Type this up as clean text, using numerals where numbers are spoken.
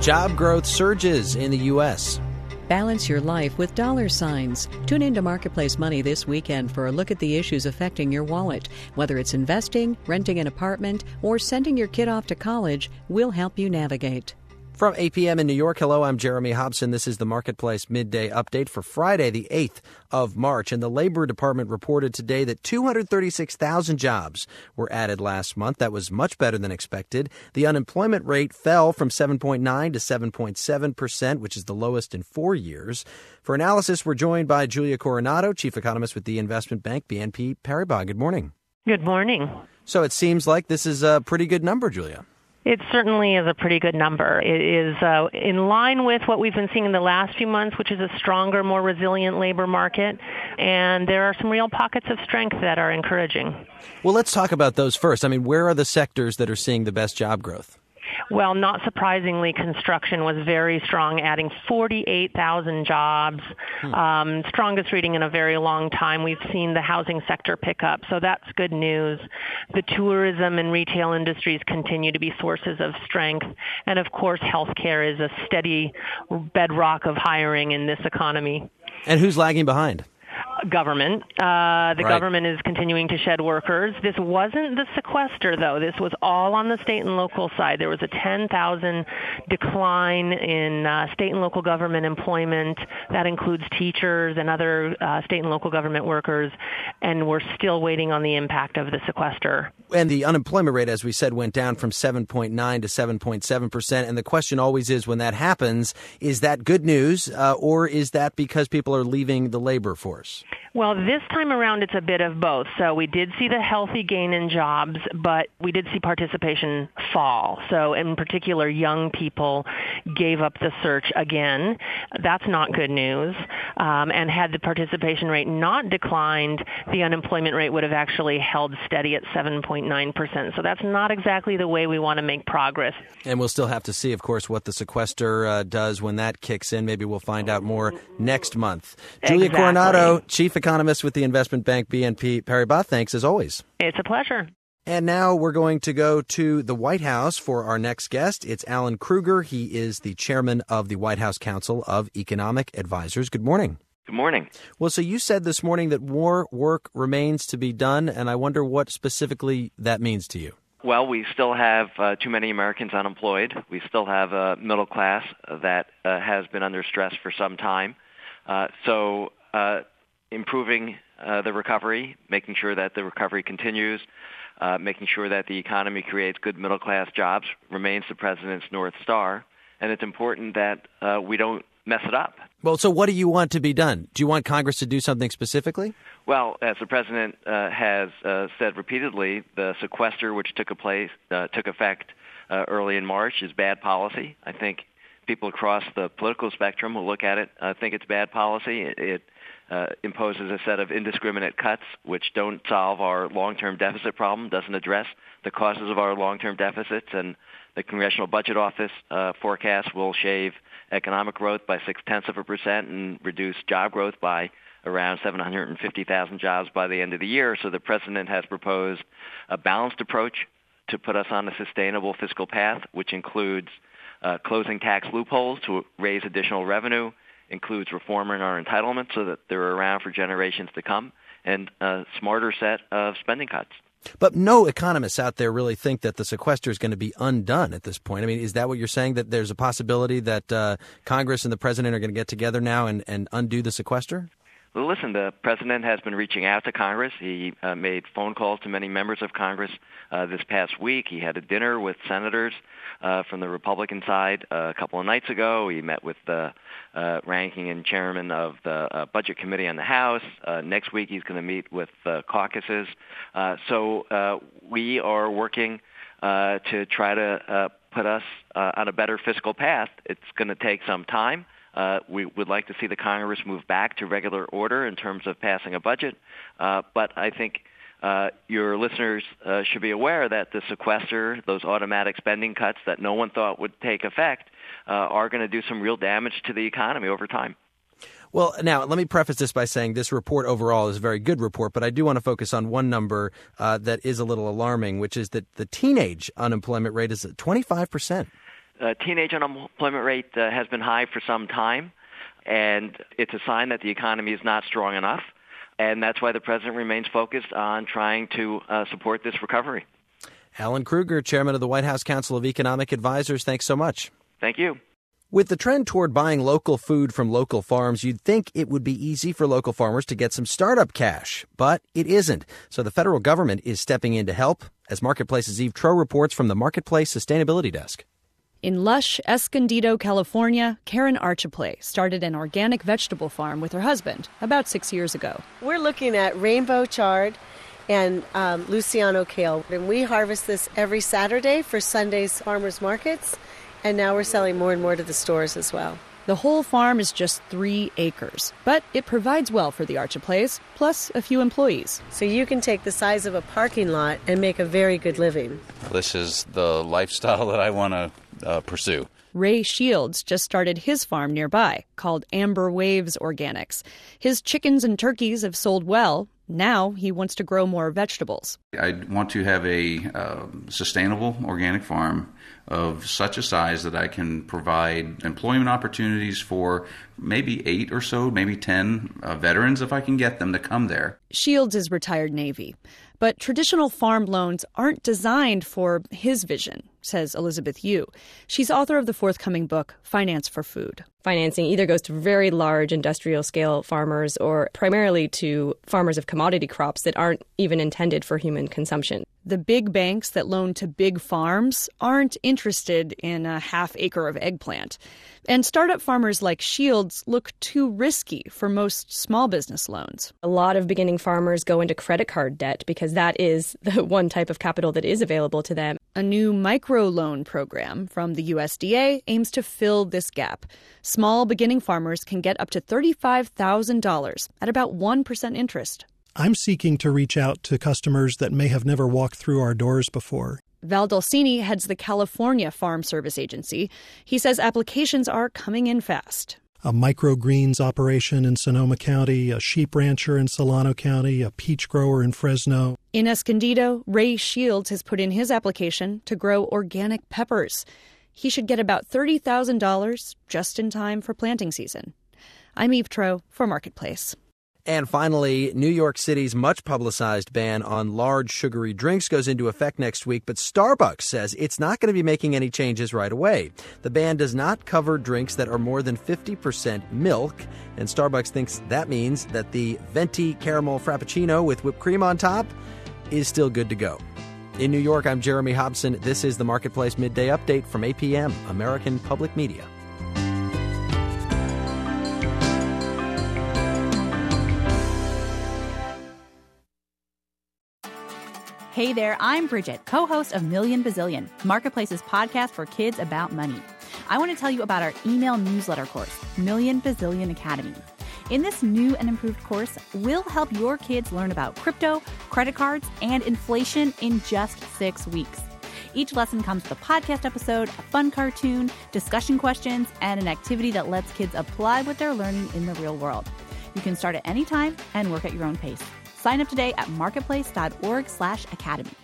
Job growth surges in the U.S. Balance your life with dollar signs. Tune into Marketplace Money this weekend for a look at the issues affecting your wallet. Whether it's investing, renting an apartment, or sending your kid off to college, we'll help you navigate. From 8 p.m. in New York, hello, I'm Jeremy Hobson. This is the Marketplace Midday Update for Friday, the 8th of March. And the Labor Department reported today that 236,000 jobs were added last month. That was much better than expected. The unemployment rate fell from 7.9 to 7.7%, which is the lowest in 4 years. For analysis, we're joined by Julia Coronado, chief economist with the investment bank BNP Paribas. Good morning. Good morning. So it seems like this is a pretty good number, Julia. It certainly is a pretty good number. It is in line with what we've been seeing in the last few months, which is a stronger, more resilient labor market. And there are some real pockets of strength that are encouraging. Well, let's talk about those first. I mean, where are the sectors that are seeing the best job growth? Well, not surprisingly, construction was very strong, adding 48,000 jobs. Strongest reading in a very long time. We've seen the housing sector pick up, so that's good news. The tourism and retail industries continue to be sources of strength. And, of course, healthcare is a steady bedrock of hiring in this economy. And who's lagging behind? Government. The government is continuing to shed workers. This wasn't the sequester, though. This was all on the state and local side. There was a 10,000 decline in state and local government employment. That includes teachers and other state and local government workers, and we're still waiting on the impact of the sequester. And the unemployment rate, as we said, went down from 7.9 to 7.7%. And the question always is, when that happens, is that good news or is that because people are leaving the labor force? Well, this time around, it's a bit of both. So we did see the healthy gain in jobs, but we did see participation fall. So in particular, young people gave up the search again. That's not good news. And had the participation rate not declined, the unemployment rate would have actually held steady at 7.9%. So that's not exactly the way we want to make progress. And we'll still have to see, of course, what the sequester does when that kicks in. Maybe we'll find out more next month. Julia Coronado, chief economist with the investment bank BNP Paribas. Thanks as always. It's a pleasure. And now we're going to go to the White House for our next guest. It's Alan Krueger. He is the chairman of the White House Council of Economic Advisors. Good morning. Good morning. Well, so you said this morning that more work remains to be done, and I wonder what specifically that means to you. Well, we still have too many Americans unemployed. We still have a middle class that has been under stress for some time. So improving the recovery, making sure that the recovery continues, making sure that the economy creates good middle-class jobs remains the president's North Star. And it's important that we don't mess it up. Well, so what do you want to be done? Do you want Congress to do something specifically? Well, as the president has said repeatedly, the sequester, which took effect early in March, is bad policy. I think people across the political spectrum who look at it think it's bad policy. It imposes a set of indiscriminate cuts which don't solve our long-term deficit problem, doesn't address the causes of our long-term deficits, and the Congressional Budget Office forecast will shave economic growth by 0.6% and reduce job growth by around 750,000 jobs by the end of the year. So the president has proposed a balanced approach to put us on a sustainable fiscal path, which includes closing tax loopholes to raise additional revenue, includes reform in our entitlements so that they're around for generations to come, and a smarter set of spending cuts. But no economists out there really think that the sequester is going to be undone at this point. I mean, is that what you're saying, that there's a possibility that Congress and the president are going to get together now and undo the sequester? Well, listen, the president has been reaching out to Congress. He made phone calls to many members of Congress this past week. He had a dinner with senators from the Republican side a couple of nights ago. He met with the ranking and chairman of the Budget Committee on the House. Next week he's going to meet with caucuses. So we are working to try to put us on a better fiscal path. It's going to take some time. We would like to see the Congress move back to regular order in terms of passing a budget. But I think your listeners should be aware that the sequester, those automatic spending cuts that no one thought would take effect, are going to do some real damage to the economy over time. Well, now, let me preface this by saying this report overall is a very good report, but I do want to focus on one number that is a little alarming, which is that the teenage unemployment rate is at 25%. teenage unemployment rate has been high for some time, and it's a sign that the economy is not strong enough, and that's why the president remains focused on trying to support this recovery. Alan Krueger, chairman of the White House Council of Economic Advisors, thanks so much. Thank you. With the trend toward buying local food from local farms, you'd think it would be easy for local farmers to get some startup cash, but it isn't. So the federal government is stepping in to help, as Marketplace's Eve Troeh reports from the Marketplace Sustainability Desk. In lush Escondido, California, Karen Archiplay started an organic vegetable farm with her husband about 6 years ago. We're looking at rainbow chard and Luciano kale, and we harvest this every Saturday for Sunday's farmers markets. And now we're selling more and more to the stores as well. The whole farm is just 3 acres, but it provides well for the Archiplays, plus a few employees. So you can take the size of a parking lot and make a very good living. This is the lifestyle that I want to pursue. Ray Shields just started his farm nearby, called Amber Waves Organics. His chickens and turkeys have sold well. Now he wants to grow more vegetables. I want to have a sustainable organic farm of such a size that I can provide employment opportunities for maybe 8 or so, maybe 10 veterans if I can get them to come there. Shields is retired Navy, but traditional farm loans aren't designed for his vision, says Elizabeth Yu. She's author of the forthcoming book, Finance for Food. Financing either goes to very large industrial scale farmers or primarily to farmers of commodity crops that aren't even intended for human consumption. The big banks that loan to big farms aren't interested in a half acre of eggplant. And startup farmers like Shields look too risky for most small business loans. A lot of beginning farmers go into credit card debt because that is the one type of capital that is available to them. A new microloan program from the USDA aims to fill this gap. Small beginning farmers can get up to $35,000 at about 1% interest. I'm seeking to reach out to customers that may have never walked through our doors before. Val Dulcini heads the California Farm Service Agency. He says applications are coming in fast. A microgreens operation in Sonoma County, a sheep rancher in Solano County, a peach grower in Fresno. In Escondido, Ray Shields has put in his application to grow organic peppers. He should get about $30,000 just in time for planting season. I'm Eve Troeh for Marketplace. And finally, New York City's much-publicized ban on large sugary drinks goes into effect next week, but Starbucks says it's not going to be making any changes right away. The ban does not cover drinks that are more than 50% milk, and Starbucks thinks that means that the venti caramel frappuccino with whipped cream on top is still good to go. In New York, I'm Jeremy Hobson. This is the Marketplace Midday Update from APM, American Public Media. Hey there, I'm Bridget, co-host of Million Bazillion, Marketplace's podcast for kids about money. I want to tell you about our email newsletter course, Million Bazillion Academy. In this new and improved course, we'll help your kids learn about crypto, credit cards, and inflation in just 6 weeks. Each lesson comes with a podcast episode, a fun cartoon, discussion questions, and an activity that lets kids apply what they're learning in the real world. You can start at any time and work at your own pace. Sign up today at marketplace.org/academy.